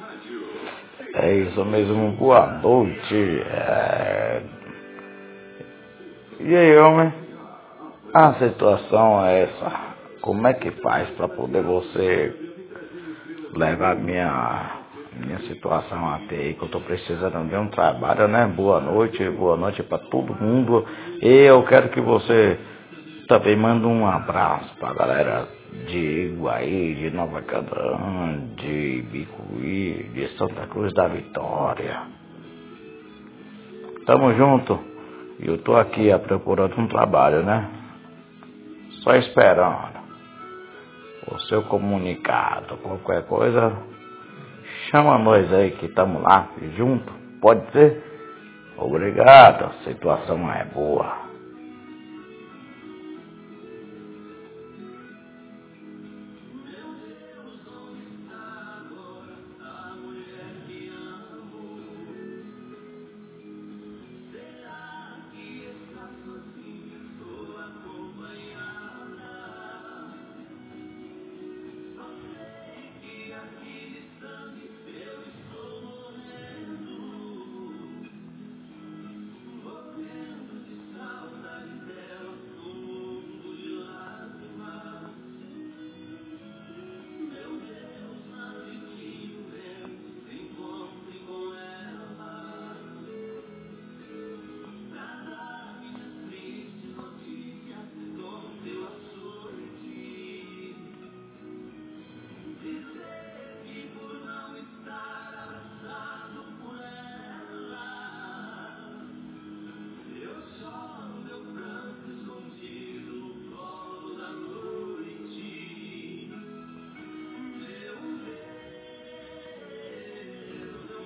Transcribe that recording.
É isso mesmo, boa noite. E aí, homem? A situação é essa. Como é que faz para poder você levar minha situação até aí, que eu tô precisando de um trabalho, né? Boa noite para todo mundo. E eu quero que você também manda um abraço pra galera de Iguaí, de Nova Canaã, de Bicuí, de Santa Cruz da Vitória. Tamo junto. E eu tô aqui procurando um trabalho, né? Só esperando o seu comunicado. Qualquer coisa, chama nós aí que tamo lá junto. Pode ser? Obrigado, a situação é boa.